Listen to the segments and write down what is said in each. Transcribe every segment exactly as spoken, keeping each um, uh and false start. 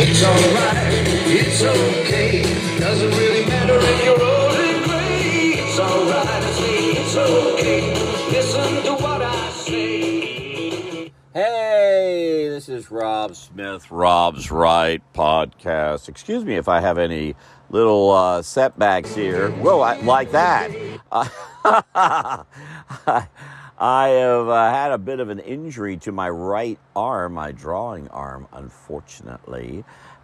It's alright, it's okay. Doesn't really matter if you're old and gray. It's alright, I say it's okay. Listen to what I say. Hey, this is Rob Smith, Rob's Right Podcast. Excuse me if I have any little uh, setbacks here. Whoa, I, like that. Uh, I have uh, had a bit of an injury to my right arm, my drawing arm, unfortunately.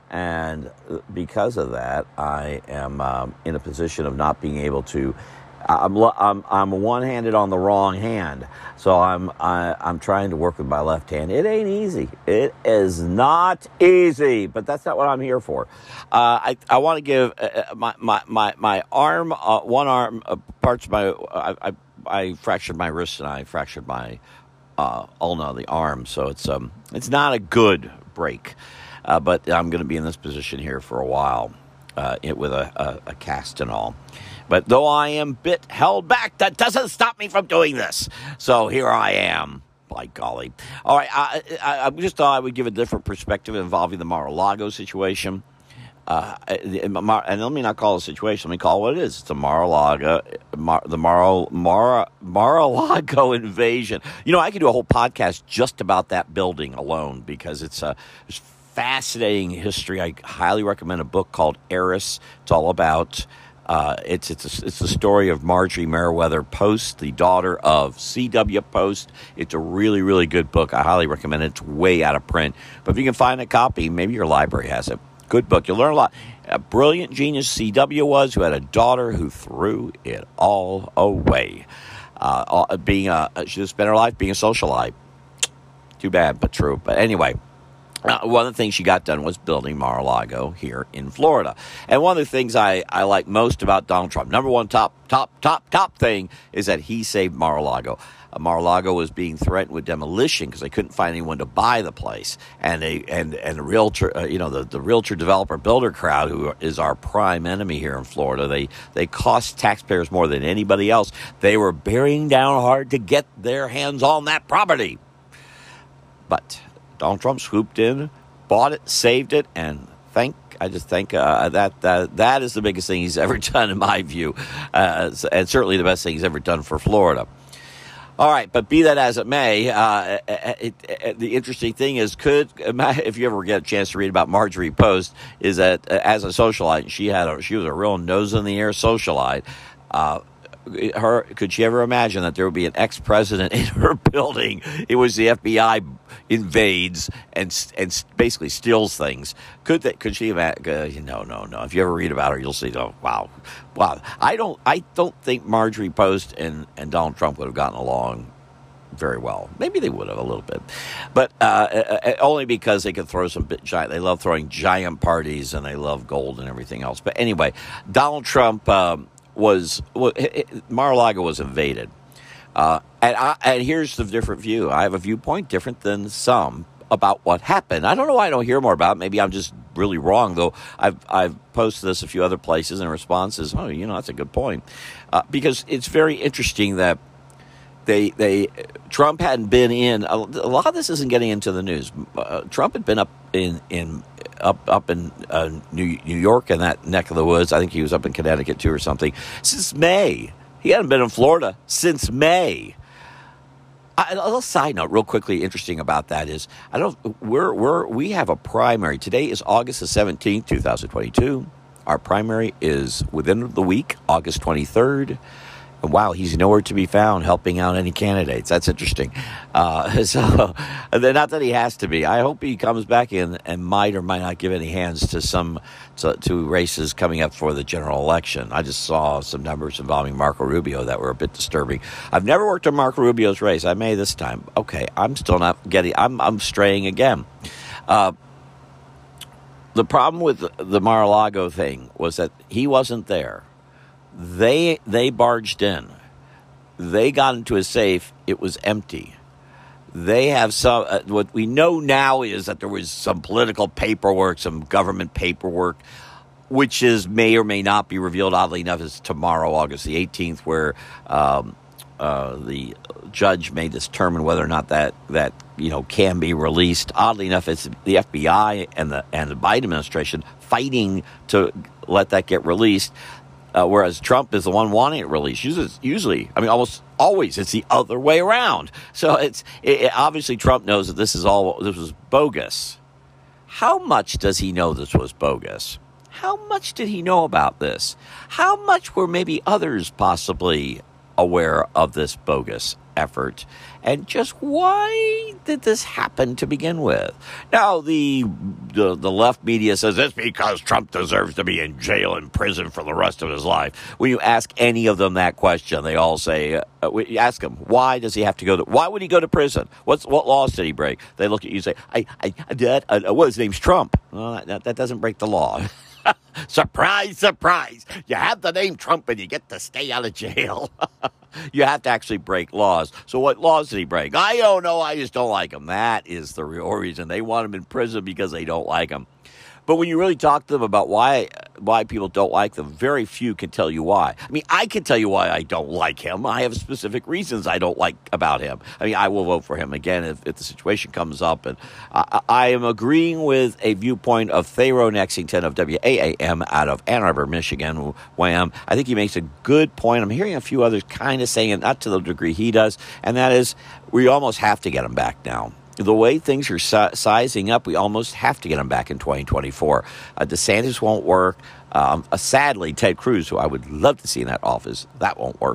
And because of that, I am um, in a position of not being able to. I'm I'm I'm one-handed on the wrong hand, so I'm I, I'm trying to work with my left hand. It ain't easy. It is not easy, but that's not what I'm here for. Uh, I I want to give uh, my my my my arm, uh, one arm, uh, parts of my I, I I fractured my wrist and I fractured my uh, ulna of the arm, so it's um it's not a good break, uh, but I'm going to be in this position here for a while, uh, it, with a, a, a cast and all. But though I am bit held back, that doesn't stop me from doing this. So here I am. By golly. All right, I, I, I just thought I would give a different perspective involving the Mar-a-Lago situation. Uh, and let me not call it a situation. Let me call it what it is. It's the Mar-a-Lago, Mar, the Mar, Mar, Mar-a-Lago invasion. You know, I could do a whole podcast just about that building alone because it's a it's fascinating history. I highly recommend a book called Heiress. It's all about... Uh, it's it's a, it's the story of Marjorie Merriweather Post, the daughter of C W Post. It's a really, really good book. I highly recommend it. It's way out of print. But if you can find a copy, maybe your library has it. Good book. You'll learn a lot. A brilliant genius C W was, who had a daughter who threw it all away. Uh, being a, she just spent her life being a socialite. Too bad, but true. But anyway. Uh, one of the things she got done was building Mar-a-Lago here in Florida. And one of the things I, I like most about Donald Trump, number one top, top, top, top thing is that he saved Mar-a-Lago. Uh, Mar-a-Lago was being threatened with demolition because they couldn't find anyone to buy the place. And they and and the realtor, uh, you know, the, the realtor developer builder crowd, who is our prime enemy here in Florida, they, they cost taxpayers more than anybody else. They were bearing down hard to get their hands on that property. But Donald Trump swooped in, bought it, saved it, and thank I just think uh, that, that that is the biggest thing he's ever done in my view, uh, and certainly the best thing he's ever done for Florida. All right, but be that as it may, uh, it, it, the interesting thing is, could if you ever get a chance to read about Marjorie Post, is that uh, as a socialite, she had a, she was a real nose in the air socialite. Uh, Her could she ever imagine that there would be an ex-president in her building? It was the F B I invades and and basically steals things. Could that? Could she imagine? Uh, no, no, no. If you ever read about her, you'll see. Oh, wow, wow. I don't. I don't think Marjorie Post and, and Donald Trump would have gotten along very well. Maybe they would have a little bit, but uh, only because they could throw some bit giant. They love throwing giant parties and they love gold and everything else. But anyway, Donald Trump. Um, was well, Mar-a-Lago was invaded, uh, and, I, and here's the different view. I have a viewpoint different than some about what happened. I don't know why I don't hear more about it. Maybe I'm just really wrong, though. I've I've posted this a few other places, and responses. Oh, you know, that's a good point, uh, because it's very interesting that they they Trump hadn't been in a, a lot of this isn't getting into the news. Uh, Trump had been up in in. up up in uh, New, New York and that neck of the woods. I think he was up in Connecticut, too, or something, since May. He hadn't been in Florida since May. I, a little side note, real quickly, interesting about that is, I don't, we're, we're, we have a primary. Today is August the seventeenth, twenty twenty-two. Our primary is within the week, August twenty-third. And wow, he's nowhere to be found helping out any candidates. That's interesting. Uh, so, not that he has to be. I hope he comes back in and might or might not give any hands to some to, to races coming up for the general election. I just saw some numbers involving Marco Rubio that were a bit disturbing. I've never worked on Marco Rubio's race. I may this time. Okay, I'm still not getting. I'm I'm straying again. Uh, the problem with the, the Mar-a-Lago thing was that he wasn't there. They they barged in. They got into a safe. It was empty. They have some. Uh, what we know now is that there was some political paperwork, some government paperwork, which is may or may not be revealed. Oddly enough, is tomorrow, August the eighteenth, where um, uh, the judge may determine whether or not that that you know can be released. Oddly enough, it's the F B I and the and the Biden administration fighting to let that get released, uh, whereas Trump is the one wanting it released. Usually, usually, I mean, almost always, it's the other way around. So it's it, it, obviously Trump knows that this is all this was bogus. How much does he know this was bogus? How much did he know about this? How much were maybe others possibly aware of this bogus effort? And just why did this happen to begin with? Now, the, the the left media says it's because Trump deserves to be in jail and prison for the rest of his life. When you ask any of them that question, they all say, uh, you ask him, why does he have to go to, why would he go to prison? What's, what laws did he break? They look at you and say, I, I, I did, uh, well, his name's Trump. Well, that, that doesn't break the law. Surprise, surprise. You have the name Trump and you get to stay out of jail. You have to actually break laws. So what laws did he break? I don't know. I just don't like him. That is the real reason. They want him in prison because they don't like him. But when you really talk to them about why why people don't like them, very few can tell you why. I mean, I can tell you why I don't like him. I have specific reasons I don't like about him. I mean, I will vote for him again if, if the situation comes up. And I, I am agreeing with a viewpoint of Thero Nexington of W A A M out of Ann Arbor, Michigan. Wham! I think he makes a good point. I'm hearing a few others kind of saying it, not to the degree he does, and that is we almost have to get him back now. The way things are si- sizing up, we almost have to get him back in twenty twenty-four. Uh, DeSantis won't work. Um, uh, sadly, Ted Cruz, who I would love to see in that office, that won't work.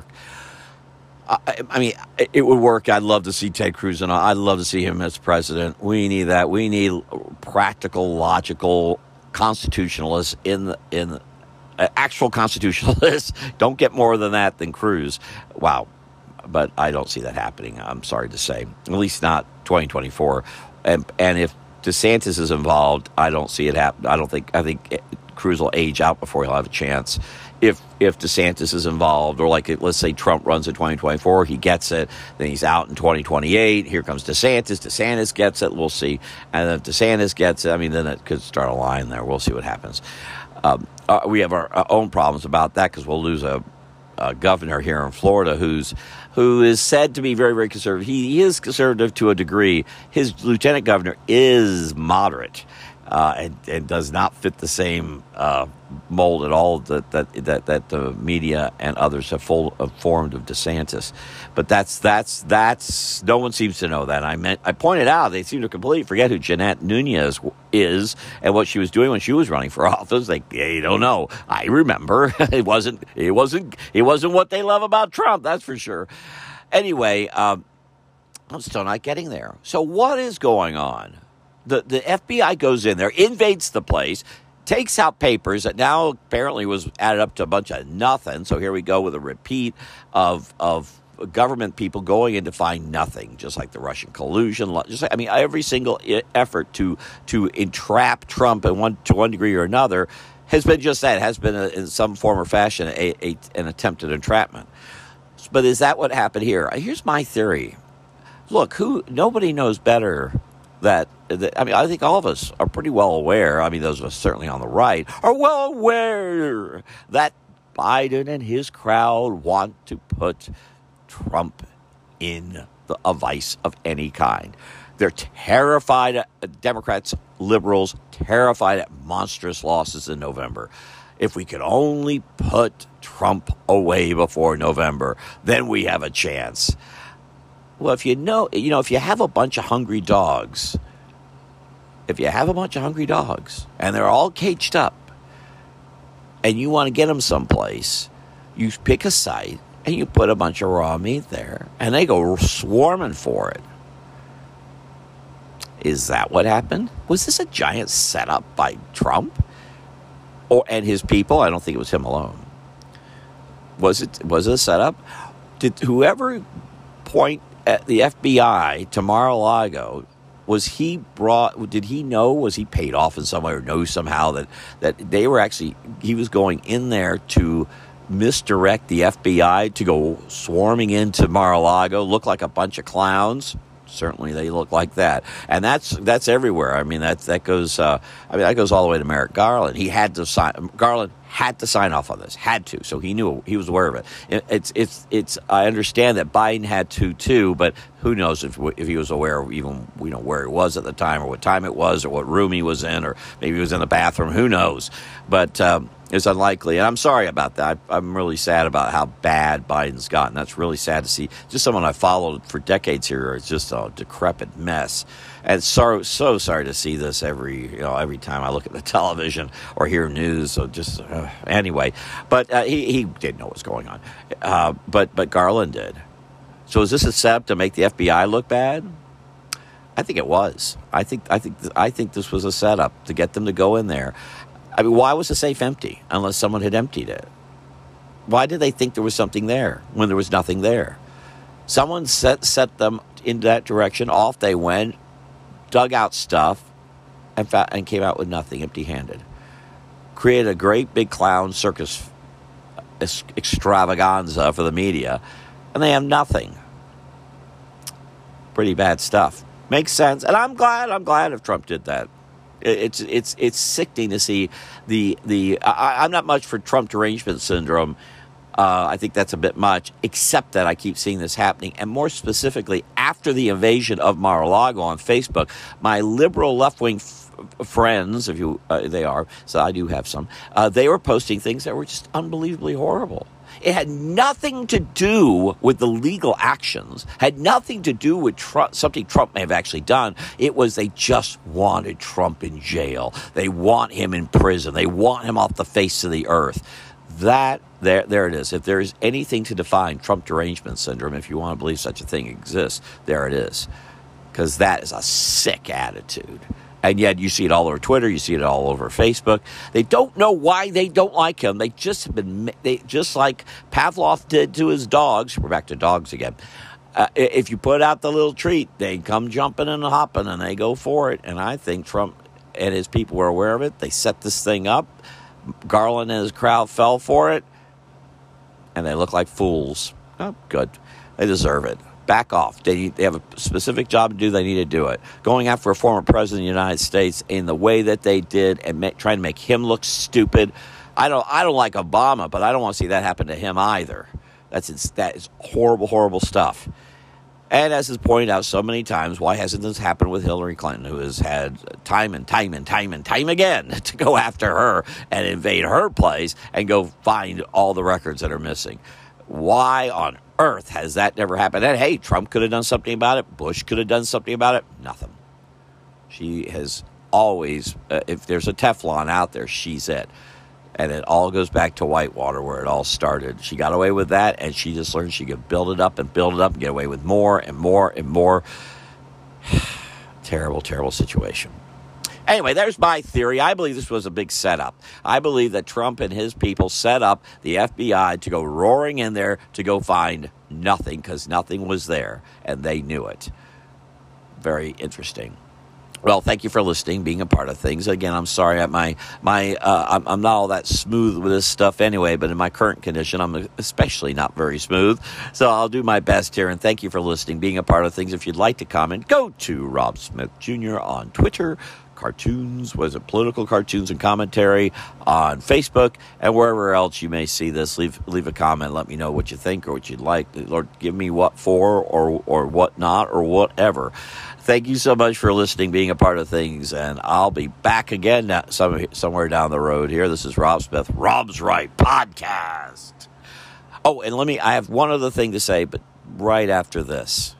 Uh, I, I mean, it, it would work. I'd love to see Ted Cruz, and I'd love to see him as president. We need that. We need practical, logical constitutionalists in the, in the, uh, actual constitutionalists. Don't get more than that than Cruz. Wow. But I don't see that happening, I'm sorry to say, at least not twenty twenty-four. And and if DeSantis is involved, I don't see it happen. I don't think, I think Cruz will age out before he'll have a chance. If if DeSantis is involved, or like, let's say Trump runs in twenty twenty-four, he gets it, then he's out in twenty twenty-eight, here comes DeSantis, DeSantis gets it, we'll see. And if DeSantis gets it, I mean, then it could start a line there. We'll see what happens. Um, uh, we have our, our own problems about that because we'll lose a, a governor here in Florida who's who is said to be very, very conservative. He, he is conservative to a degree. His lieutenant governor is moderate uh, and, and does not fit the same uh, mold at all that that that, that the media and others have, full, have formed of DeSantis. But that's that's that's no one seems to know that. I meant I pointed out they seem to completely forget who Jeanette Nunez is and what she was doing when she was running for office. They they don't know. I remember it wasn't it wasn't it wasn't what they love about Trump. That's for sure. Anyway, um, I'm still not getting there. So what is going on? The the F B I goes in there, invades the place, takes out papers that now apparently was added up to a bunch of nothing. So here we go with a repeat of of government people going in to find nothing, just like the Russian collusion. Just like, I mean, every single effort to to entrap Trump in one to one degree or another has been just that, has been a, in some form or fashion a, a, an attempted entrapment. But is that what happened here? Here's my theory. Look, who nobody knows better that, that, I mean, I think all of us are pretty well aware, I mean, those of us certainly on the right, are well aware that Biden and his crowd want to put Trump in the, a vice of any kind. They're terrified, uh, Democrats, liberals, terrified at monstrous losses in November. If we could only put Trump away before November, then we have a chance. Well, if you know, you know, if you have a bunch of hungry dogs, if you have a bunch of hungry dogs and they're all caged up and you want to get them someplace, you pick a site and you put a bunch of raw meat there and they go swarming for it. Is that what happened? Was this a giant setup by Trump or and his people? I don't think it was him alone. Was it, was it a setup? Did whoever point at the F B I to Mar-a-Lago, was he brought, did he know, was he paid off in some way or know somehow that, that they were actually, he was going in there to misdirect the F B I to go swarming into Mar-a-Lago, look like a bunch of clowns? Certainly they look like that. And that's that's everywhere. I mean, that, that goes, uh, I mean, that goes all the way to Merrick Garland. He had to sign, Garland had to sign off on this, had to. So he knew, he was aware of it. it it's, it's, it's. I understand that Biden had to too, but who knows if if he was aware of even, you know, where he was at the time, or what time it was, or what room he was in, or maybe he was in the bathroom. Who knows? But um, it's unlikely, and I'm sorry about that. I, I'm really sad about how bad Biden's gotten. That's really sad to see. Just someone I followed for decades here is just a decrepit mess. And so, so sorry to see this every, you know, every time I look at the television or hear news. So just uh, anyway, but uh, he he didn't know what was going on, uh, but but Garland did. So is this a setup to make the F B I look bad? I think it was. I think I think I think this was a setup to get them to go in there. I mean, why was the safe empty unless someone had emptied it? Why did they think there was something there when there was nothing there? Someone set set them in that direction. Off they went, dug out stuff, and, fa- and came out with nothing, empty-handed. Created a great big clown circus extravaganza for the media, and they have nothing. Pretty bad stuff. Makes sense, and I'm glad. I'm glad if Trump did that. It's it's it's sickening to see the the. I, I'm not much for Trump derangement syndrome. Uh, I think that's a bit much, except that I keep seeing this happening. And more specifically, after the invasion of Mar-a-Lago on Facebook, my liberal left-wing f- friends, if you uh, they are, so I do have some, uh, they were posting things that were just unbelievably horrible. It had nothing to do with the legal actions, had nothing to do with Trump, something Trump may have actually done. It was they just wanted Trump in jail. They want him in prison. They want him off the face of the earth. That, there there it is. If there is anything to define Trump derangement syndrome, if you want to believe such a thing exists, there it is. Because that is a sick attitude. And yet you see it all over Twitter, you see it all over Facebook. They don't know why they don't like him. They just have been, they just like Pavlov did to his dogs. We're back to dogs again. Uh, if you put out the little treat, they come jumping and hopping and they go for it. And I think Trump and his people were aware of it. They set this thing up. Garland and his crowd fell for it, and they look like fools. Oh, good. They deserve it. Back off. They, need, they have a specific job to do. They need to do it. Going after a former president of the United States in the way that they did and make, trying to make him look stupid. I don't I don't like Obama, but I don't want to see that happen to him either. That's that is horrible, horrible stuff. And as is pointed out so many times, why hasn't this happened with Hillary Clinton, who has had time and time and time and time again to go after her and invade her place and go find all the records that are missing? Why on earth has that never happened? And hey, Trump could have done something about it. Bush could have done something about it. Nothing. She has always, uh, if there's a Teflon out there, she's it. And it all goes back to Whitewater, where it all started. She got away with that, and she just learned she could build it up and build it up and get away with more and more and more. Terrible, terrible situation. Anyway, there's my theory. I believe this was a big setup. I believe that Trump and his people set up the F B I to go roaring in there to go find nothing, because nothing was there, and they knew it. Very interesting. Well, thank you for listening, being a part of things. Again, I'm sorry, my my uh, I'm, I'm not all that smooth with this stuff anyway, but in my current condition, I'm especially not very smooth. So I'll do my best here, and thank you for listening, being a part of things. If you'd like to comment, go to Rob Smith Junior on Twitter, cartoons, was it political cartoons and commentary on Facebook, and wherever else you may see this. Leave leave a comment. Let me know what you think or what you'd like. Lord, give me what for or or what not or whatever. Thank you so much for listening, being a part of things, and I'll be back again now, some, somewhere down the road here. This is Rob Smith, Rob's Right Podcast. Oh, and let me, I have one other thing to say, but right after this.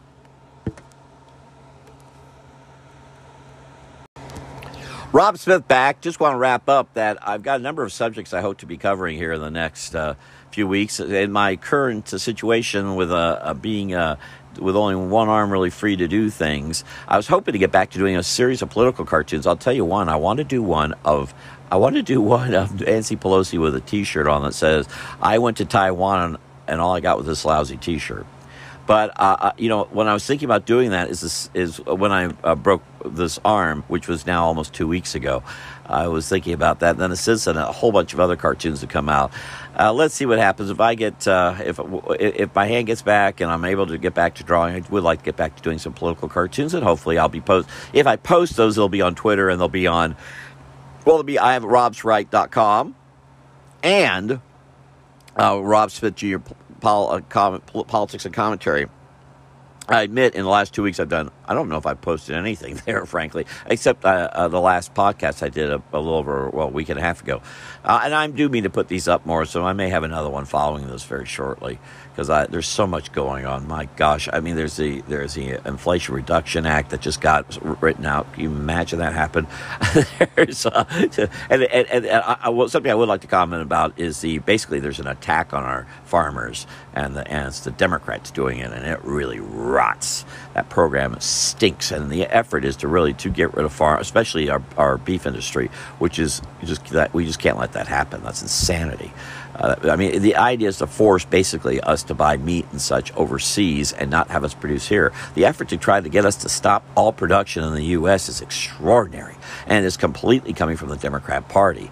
Rob Smith back. Just want to wrap up that I've got a number of subjects I hope to be covering here in the next uh, few weeks. In my current uh, situation with uh, uh, being uh, with only one arm really free to do things, I was hoping to get back to doing a series of political cartoons. I'll tell you one. I want to do one of I want to do one of Nancy Pelosi with a T-shirt on that says, "I went to Taiwan and all I got was this lousy T-shirt." But, uh, you know, when I was thinking about doing that is this, is when I uh, broke this arm, which was now almost two weeks ago. I was thinking about that. And then since then, a whole bunch of other cartoons have come out. Uh, let's see what happens. If I get, uh, if if my hand gets back and I'm able to get back to drawing, I would like to get back to doing some political cartoons. And hopefully I'll be post. If I post those, they'll be on Twitter and they'll be on, well, they'll be, I have robs right dot com. and uh, Rob Smith Junior Pol- uh, com- Politics and Commentary. I admit in the last two weeks I've done, I don't know if I've posted anything there, frankly, except uh, uh, the last podcast I did a, a little over, well, a week and a half ago. Uh, and I do mean to put these up more, so I may have another one following this very shortly, because there's so much going on. My gosh, I mean, there's the there's the Inflation Reduction Act that just got written out. Can you imagine that happened? there's uh, and, and, and, and I, well, something I would like to comment about is the basically there's an attack on our farmers, and the and it's the Democrats doing it, and it really rots. That program stinks, and the effort is to really to get rid of farm, especially our, our beef industry, which is just that we just can't let that happen. That's insanity. Uh, I mean, the idea is to force basically us to buy meat and such overseas and not have us produce here. The effort to try to get us to stop all production in the U S is extraordinary, and is completely coming from the Democrat Party.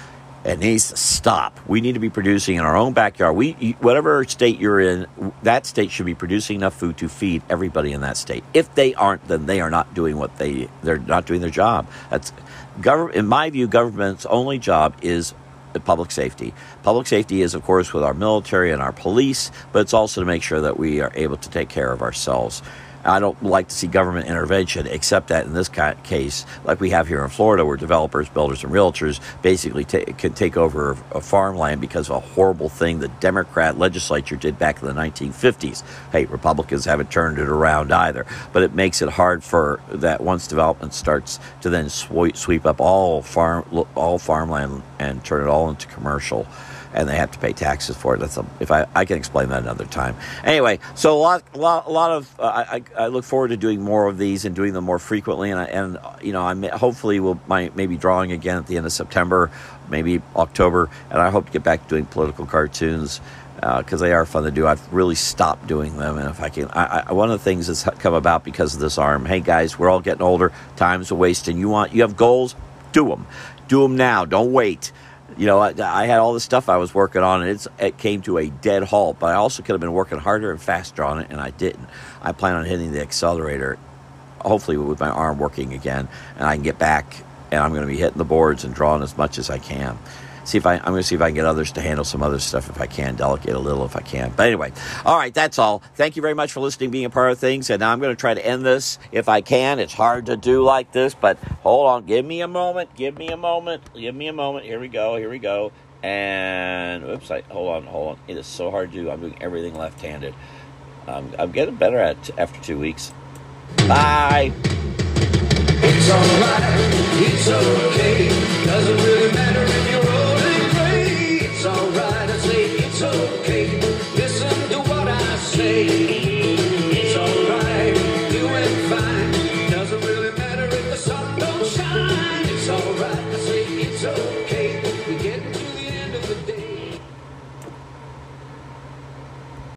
It needs to stop. We need to be producing in our own backyard. We, whatever state you're in, that state should be producing enough food to feed everybody in that state. If they aren't, then they are not doing what they, they're not doing their job. That's government. In my view, government's only job is public safety. Public safety is, of course, with our military and our police, but it's also to make sure that we are able to take care of ourselves. I don't like to see government intervention, except that in this case, like we have here in Florida, where developers, builders, and realtors basically ta- can take over a farmland because of a horrible thing the Democrat legislature did back in the nineteen fifties. Hey, Republicans haven't turned it around either, but it makes it hard for that once development starts to then sweep, sweep up all farm all farmland and turn it all into commercial. And they have to pay taxes for it. That's a, if I, I can explain that another time. Anyway, so a lot, a lot, a lot of. Uh, I, I look forward to doing more of these and doing them more frequently. And I, and you know, I may, hopefully will might maybe drawing again at the end of September, maybe October. And I hope to get back to doing political cartoons because uh, they are fun to do. I've really stopped doing them, and if I can, I, I, one of the things that's come about because of this arm. Hey guys, we're all getting older. Time's a waste, and you want you have goals, do them, do them now. Don't wait. You know, I, I had all this stuff I was working on, and it's, it came to a dead halt. But I also could have been working harder and faster on it, and I didn't. I plan on hitting the accelerator, hopefully with my arm working again, and I can get back, and I'm going to be hitting the boards and drawing as much as I can. See if I, I'm going to see if I can get others to handle some other stuff if I can, delegate a little if I can. But anyway, all right, that's all. Thank you very much for listening, being a part of things. And now I'm going to try to end this if I can. It's hard to do like this, but hold on. Give me a moment. Give me a moment. Give me a moment. Here we go. Here we go. And, oops, I, hold on, hold on. It is so hard to do. I'm doing everything left-handed. Um, I'm getting better at it after two weeks. Bye. It's all right. It's okay. Doesn't really matter.